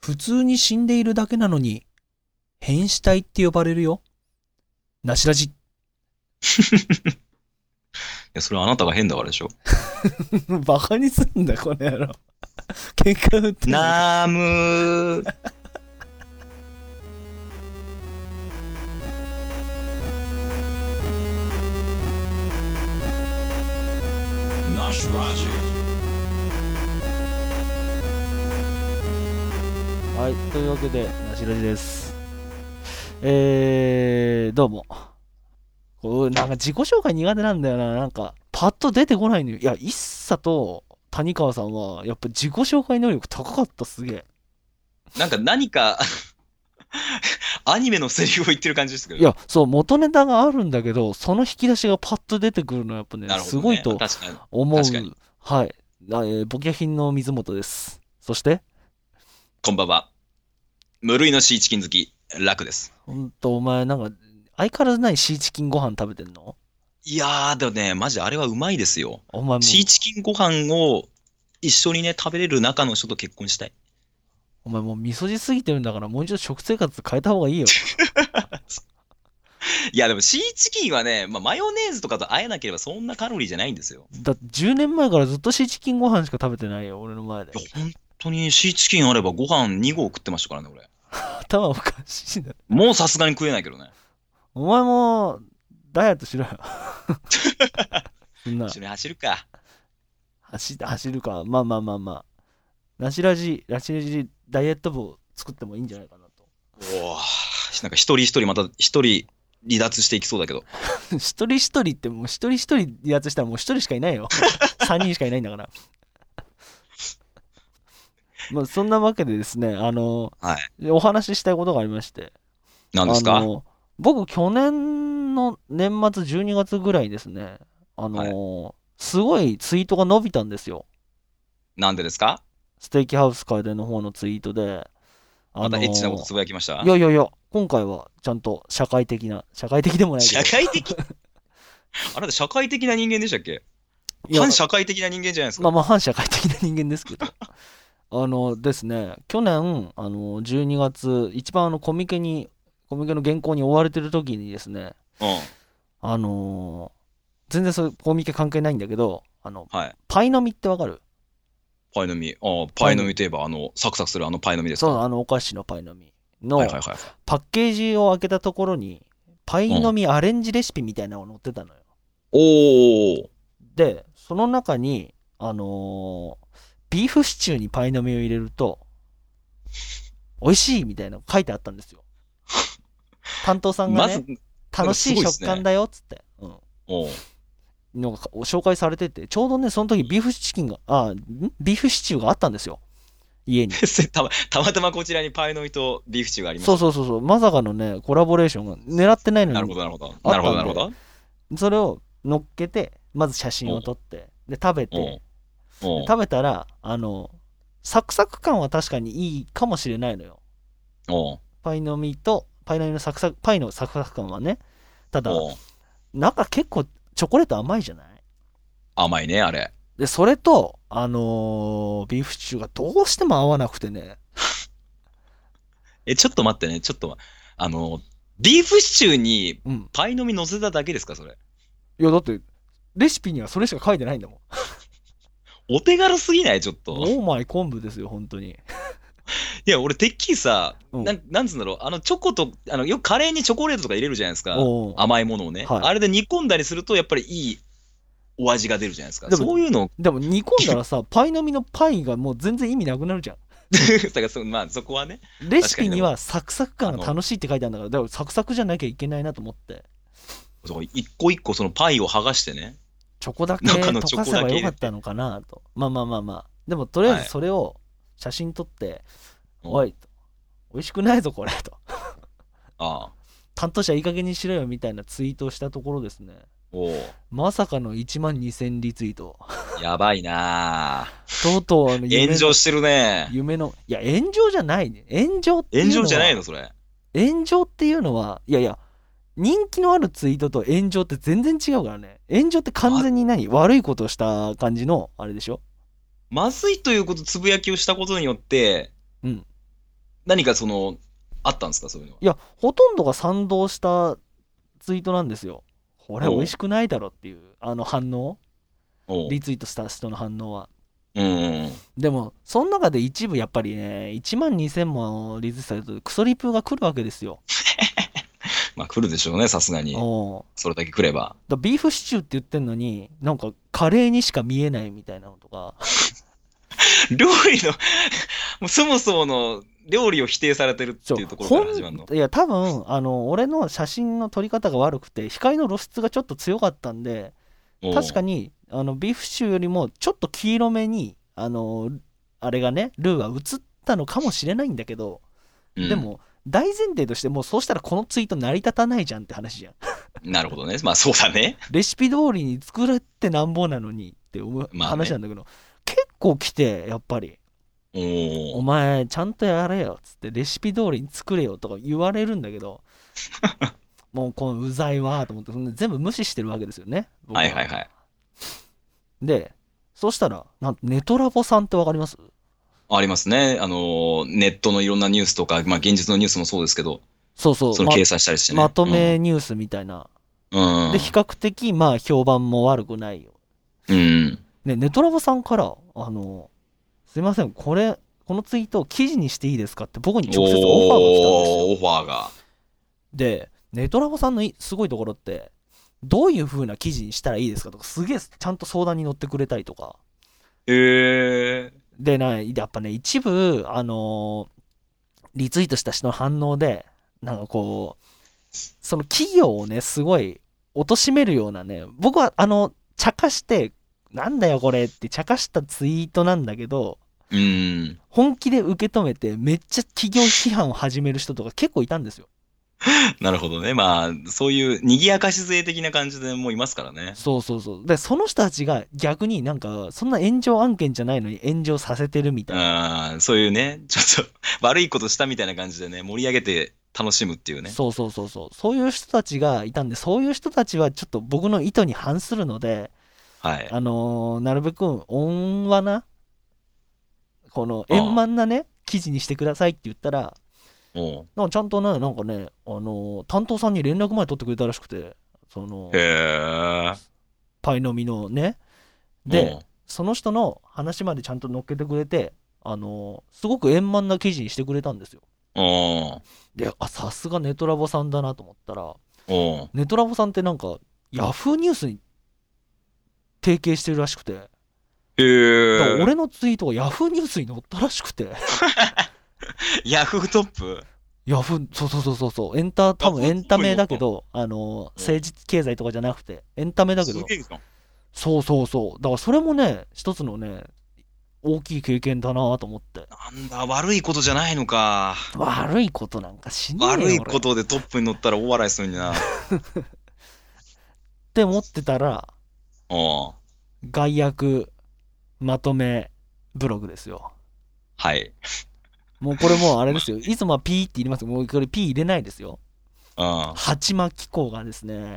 普通に死んでいるだけなのに、変死体って呼ばれるよ。なしラジ。 いや、それはあなたが変だからでしょ。 バカにすんだ、この野郎。喧嘩売ってんのナムー。ナシラジ。 はい、というわけで、なしラジです。どうも。こうなんか自己紹介苦手なんだよな。なんか、パッと出てこないのよ。いや、一茶と谷川さんは、やっぱ自己紹介能力高かった、すげえ。 何かアニメのセリフを言ってる感じですけど。 いや、そう、元ネタがあるんだけど、その引き出しがパッと出てくるのはやっぱね、 なるほどね、 すごいと確かに思う。 確かに。 はい。ボキャ品の水本です。そしてこんばんは。無類のシーチキン好き、ラクです。 ほんと、お前、なんか、相変わらずないシーチキンご飯食べてんの？ いやー、でもね、マジあれはうまいですよ。 お前もシーチキンご飯を一緒にね、食べれる中の人と結婚したい。 お前もう味噌汁すぎてるんだから、もう一度食生活変えた方がいいよ。 いや、でもシーチキンはね、マヨネーズとかと和えなければそんなカロリーじゃないんですよ。 だって10年前からずっとシーチキンご飯しか食べてないよ、俺の前で。 いや、本当にシーチキンあればご飯2合食ってましたからね、俺。 頭おかしいな。 もうさすがに食えないけどね。 お前も、ダイエットしろよ。そんな一緒に走るか。 走るか。まあまあまあまあ。ラジラジダイエット部を作ってもいいんじゃないかなと。 おー、一人一人また一人離脱していきそうだけど。 一人一人ってもう一人一人離脱したらもう一人しかいないよ。3人しかいないんだから。まあそんなわけでですね、 はい。 お話ししたいことがありまして。 何ですか？ 僕去年の年末12月ぐらいですね、すごいツイートが伸びたんですよ。 なんでですか？ ステーキハウス楓の方のツイートで。 またエッチなことつぶやきました？ いやいやいや、今回はちゃんと社会的でもないけど。 社会的あなた社会的な人間でしたっけ？ いや反社会的な人間じゃないですか。 まあまあ反社会的な人間ですけど。ですね、去年、12月、一番コミケの原稿に追われてる時にですね、 うん。 全然そういうコミケ関係ないんだけど、 はい。 パイの実ってわかる？ パイの実。パイの実といえば、サクサクするパイの実ですそう、 か？ お菓子のパイの実のはいはいはい。 パッケージを開けたところに、パイの実アレンジレシピみたいなのが載ってたのよ。 おー。 で、その中に、ビーフシチューにパイの実を入れると、美味しいみたいなの書いてあったんですよ。担当さんがね、 まず、 楽しい食感だよっつって、 おう。 のが紹介されてて、ちょうどね、その時ビーフシチューがあったんですよ。家に。 たまたまこちらにパイの実とビーフシチューがありました。 そう。まさかのね、コラボレーションが狙ってないのに。 なるほど、なるほど。なるほど、なるほど。 それを乗っけて、まず写真を撮って、で、食べて、食べたら、サクサク感は確かにいいかもしれないのよ。パイの実のサクサク感はね。ただ、中結構チョコレート甘いじゃない？ 甘いね、あれ。 で、それと、ビーフシチューがどうしても合わなくてね。 ちょっと待ってね、ビーフシチューにうん。 パイの実乗せただけですか、それ。 いや、だって、レシピにはそれしか書いてないんだもん。 お手軽すぎないちょっと。 オーマイ昆布ですよ、本当に。 いや、俺、てっきりさ、 うんなんつうんだろう、チョコと、よくカレーにチョコレートとか入れるじゃないですか。 おう甘いものをね。 はいあれで煮込んだりすると、やっぱりいいお味が出るじゃないですか。 でもそういうの、 でも煮込んだらさ、パイの実のパイがもう全然意味なくなるじゃん。 だからそこはね。 レシピにはサクサク感が楽しいって書いてあるんだから、だからサクサクじゃなきゃいけないなと思って。 一個一個そのパイを剥がしてね。 チョコだけ中の溶かせばよかったのかなと。まあ。でもとりあえずそれを写真撮って、おい、美味しくないぞこれと。 ああ。 担当者いい加減にしろよみたいなツイートをしたところですね。まさかの12000リツイート。 やばいなとうとう炎上してるね。 いや炎上じゃないね。炎上じゃないのそれ。 炎上っていうのは、いや、人気のあるツイートと炎上って全然違うからね。炎上って完全に悪いことをした感じの、あれでしょ？ まずいということつぶやきをしたことによって、 うん。 何かあったんですか、そういうのは。 いや、ほとんどが賛同したツイートなんですよ。これ美おう味しくないだろっていう、反応、 おう。 リツイートした人の反応は。 うん。 でも、その中で一部やっぱりね、1万2000もリツイートされるとクソリプが来るわけですよ。 まあ来るでしょうね、さすがに。 おうそれだけ来れば。 ビーフシチューって言ってんのに、なんかカレーにしか見えないみたいなのとか。 料理のもうそもそもの料理を否定されてるっていうところから始まるの。 いや、多分、俺の写真の撮り方が悪くて、光の露出がちょっと強かったんで、確かに。 に、ビーフシチューよりもちょっと黄色めに、あれがね、ルーが映ったのかもしれないんだけど、 うん、 でも、大前提としてもうそうしたらこのツイート成り立たないじゃんって話じゃん。 なるほどね。まあそうだね。 レシピ通りに作れってなんぼなのにって思うまあね話なんだけど、結構来て、やっぱり。 おお前、ちゃんとやれよっつって、レシピ通りに作れよとか言われるんだけど、もうこのうざいわーと思って、そんで全部無視してるわけですよね。僕はいはいはい。 で、そしたら、なんとネトラボさんってわかります？ ありますね。ネットのいろんなニュースとか、まあ現実のニュースもそうですけど、 そうそう、 その掲載したりしてね。 まとめニュースみたいな。 うん。 で、比較的、まあ、評判も悪くないよ。 うん。 ね、ネトラボさんから、すいません、このツイートを記事にしていいですかって僕に直接オファーが来たんですよ。 オファーが。 で、ネトラボさんのすごいところって、どういう風な記事にしたらいいですかとか、すげえちゃんと相談に乗ってくれたりとか。で、やっぱね、一部、リツイートした人の反応で、なんかこう、その企業をね、すごい貶めるようなね、僕は茶化して、なんだよこれって茶化したツイートなんだけど、 うん。 本気で受け止めて、めっちゃ企業批判を始める人とか結構いたんですよ。 なるほどね。まあ、そういう賑やかし勢的な感じでもういますからね。 そうそうそう。で、その人たちが逆になんか、そんな炎上案件じゃないのに炎上させてるみたいな。 そういうね、ちょっと悪いことしたみたいな感じでね、盛り上げて楽しむっていうね。 そうそうそうそう。そういう人たちがいたんで、そういう人たちはちょっと僕の意図に反するので、 はい。 なるべく温和な、この円満なね、記事にしてくださいって言ったら、なんかちゃんとね、なんかね、担当さんに連絡まで取ってくれたらしくて、 へえ。 パイの実のね。で、その人の話までちゃんと乗っけてくれて、すごく円満な記事にしてくれたんですよ。で、さすがネトラボさんだなと思ったら、ネトラボさんってなんか、ヤフーニュースに提携してるらしくて、だから俺のツイートがヤフーニュースに載ったらしくて。 ヤフートップ？ ヤフー、そうそう、多分エンタメだけど、政治経済とかじゃなくて、エンタメだけど、そうそうそう。だからそれもね、一つのね、大きい経験だなと思って。 なんだ、悪いことじゃないのか。 悪いことなんかしねえよ。 悪いことでトップに乗ったら大笑いするんだな。 って思ってたら、概約まとめブログですよ。 はい。 もうこれもうあれですよ。いつもはピーって言いますけど、もうこれピー入れないですよ。八間機構がですね、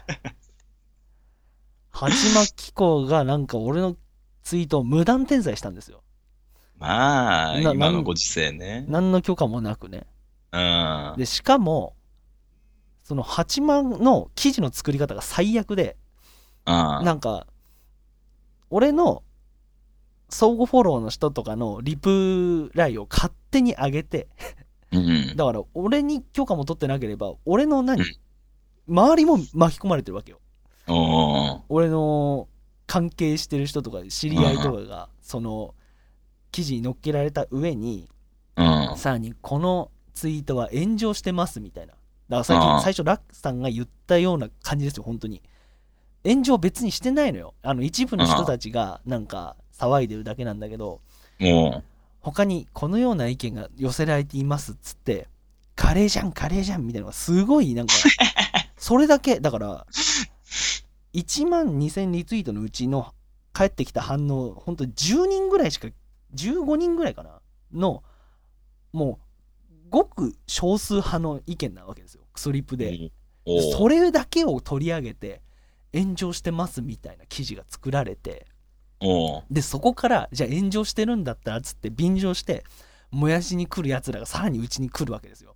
八間機構がなんか俺のツイートを無断転載したんですよ。 まあ、今のご時世ね。 何の許可もなくね。 で、 しかも、その八幡の記事の作り方が最悪で、なんか、俺の相互フォローの人とかのリプライを勝手に上げて、だから俺に許可も取ってなければ、俺の周りも巻き込まれてるわけよ。俺の関係してる人とか知り合いとかが、その記事に載っけられた上に、さらにこのツイートは炎上してますみたいな。だから最初ラックさんが言ったような感じですよ、本当に。炎上別にしてないのよ。一部の人たちがなんか騒いでるだけなんだけど、他にこのような意見が寄せられていますっつって、カレーじゃんみたいなのがすごいなんか、それだけ、だから、1万2000リツイートのうちの返ってきた反応、ほんと10人ぐらいしか、15人ぐらいかなの、もう、ごく少数派の意見なわけですよ。クソリプで。それだけを取り上げて、炎上してますみたいな記事が作られて、で、そこから、じゃあ炎上してるんだったらつって便乗して、 燃やしに来るやつらがさらにうちに来るわけですよ。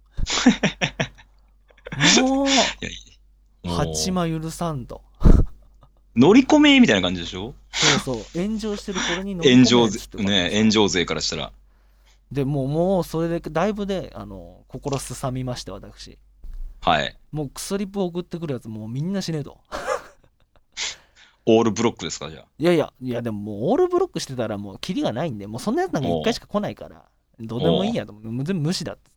もう、八間許さんと。 乗り込めみたいな感じでしょ？ そうそう。炎上してる頃に乗り込め炎上勢からしたら。 で、もう、それで、だいぶで、心すさみまして、私。 はい。 もう、クソリップ送ってくるやつ、もうみんな死ねえと。 オールブロックですか、じゃあ。 いや、でももう、オールブロックしてたら、もう、キリがないんで、もう、そんなやつなんか一回しか来ないから、どうでもいいやと思って、全部無視だっつって。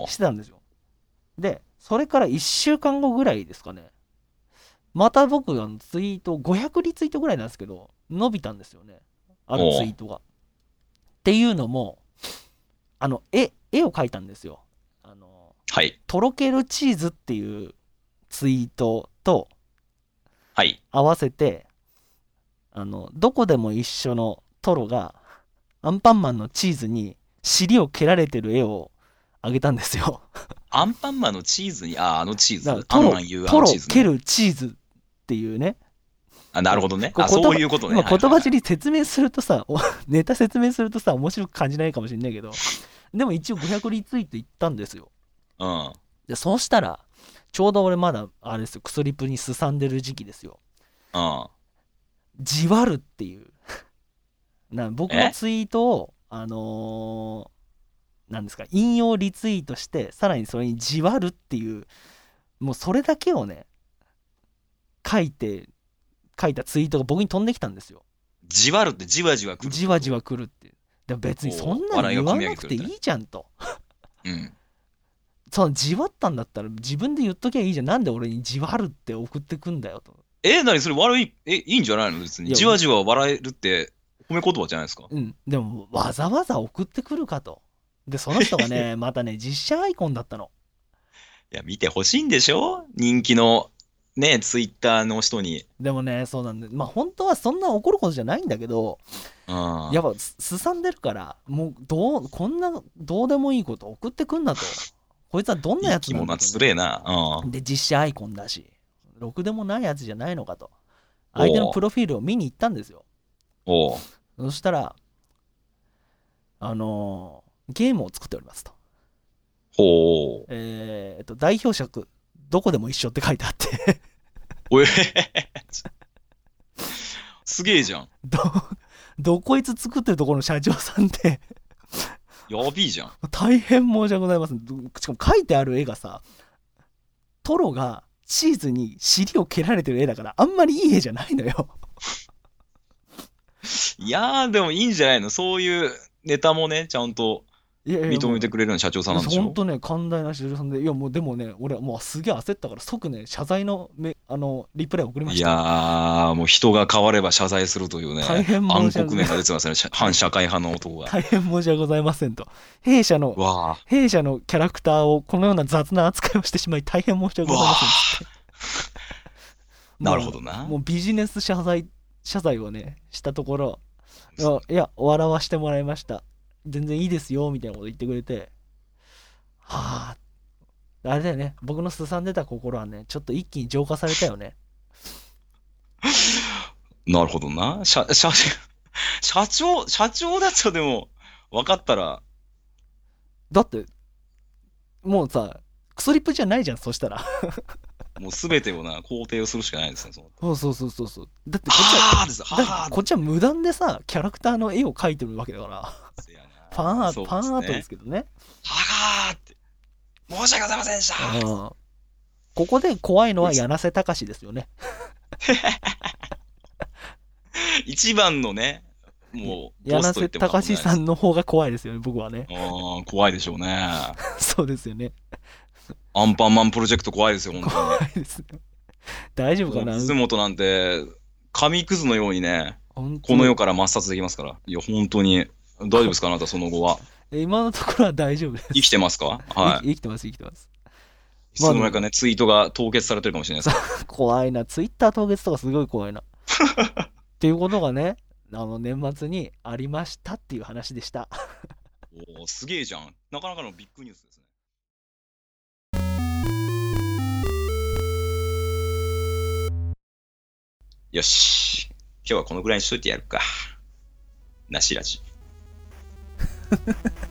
してたんですよ。で、それから1週間後ぐらいですかね。また僕、ツイート、500リツイートぐらいなんですけど、伸びたんですよね。あるツイートが。っていうのも、絵を描いたんですよ。 はい。 とろけるチーズっていうツイートと、 はい。 合わせて、どこでも一緒のトロが、アンパンマンのチーズに尻を蹴られてる絵をあげたんですよ。 アンパンマンのチーズに、あのチーズ。 トロ蹴るチーズっていうね。 なるほどね。そういうことね。 今言葉尻説明するとさ、ネタ説明するとさ、面白く感じないかもしれないけど、でも一応500リツイートいったんですよ。 うん。 で、そうしたら、ちょうど俺まだ、あれですよ、クソリプにすさんでる時期ですよ。 うん。 じわるっていう。僕のツイートを、なんですか、引用リツイートして、さらにそれにじわるっていう、もうそれだけをね、書いたツイートが僕に飛んできたんですよ。 じわるってじわじわくる。 じわじわくるっていう。でも別にそんなの言わなくていいじゃんと。 うん。 そのじわったんだったら自分で言っときゃいいじゃん。なんで俺にじわるって送ってくんだよと。 何それ悪い、いいんじゃないの別に。じわじわ笑えるって褒め言葉じゃないですか。 うん。でもわざわざ送ってくるかと。で、その人がね、またね、実写アイコンだったの。 いや、見てほしいんでしょ？人気のね、ツイッターの人に。 でもね、そうなんで、まあ本当はそんな怒ることじゃないんだけど、やっぱすさんでるから、もうこんなどうでもいいこと送ってくんなと。こいつはどんなやつなんだと、ね。 つれえな。 で、実写アイコンだし、ろくでもないやつじゃないのかと。相手のプロフィールを見に行ったんですよ。そしたら、ゲームを作っておりますと。代表作、どこでも一緒って書いてあって。 すげえじゃん。 こいつ作ってるところの社長さんってやべえじゃん。 大変申し訳ございません。しかも書いてある絵がさ、トロがチーズに尻を蹴られてる絵だから、あんまりいい絵じゃないのよ。 いやー、でもいいんじゃないの？そういうネタもね、ちゃんと認めてくれるような社長さんなんでしょ？ ほんとね、寛大な社長さんで、いやもうでもね、俺はもうすげえ焦ったから即ね、謝罪のリプライ送りました。 いやー、もう人が変われば謝罪するというね、 大変暗黒面が出てますね、反社会派の男が。 大変申し訳ございませんと。弊社のキャラクターをこのような雑な扱いをしてしまい大変申し訳ございませんって。 なるほどな。 もうビジネス謝罪をね、したところ、いや、笑わしてもらいました。全然いいですよ、みたいなこと言ってくれて、はぁ、あれだよね、僕のすさんでた心はね、ちょっと一気に浄化されたよね。 なるほどな。社長だとでも、分かったら。 だって、もうさ、クソリップじゃないじゃん、そしたら。 もう全てを肯定をするしかないですね。 そう。だってこっちは無断でさ、キャラクターの絵を描いてるわけだから。ファンアートですけどね。 はぁーって。申し訳ございませんでした。 ここで怖いのは柳瀬隆ですよね。 一番のね、もう、 柳瀬隆さんの方が怖いですよね、僕はね。 怖いでしょうね。 そうですよね。 アンパンマンプロジェクト怖いですよ、本当に。 怖いですよ。大丈夫かな？ 楠本なんて、紙くずのようにね、この世から抹殺できますから。いや、本当に。大丈夫ですか、あなた、その後は。 今のところは大丈夫です。 生きてますか？はい。 生きてます。いつの間にかね、ツイートが凍結されてるかもしれないです。 怖いな。ツイッター凍結とかすごい怖いな。っていうことがね、年末にありましたっていう話でした。 すげえじゃん。なかなかのビッグニュースですね。よし。今日はこのぐらいにしといてやるか。なしラジ。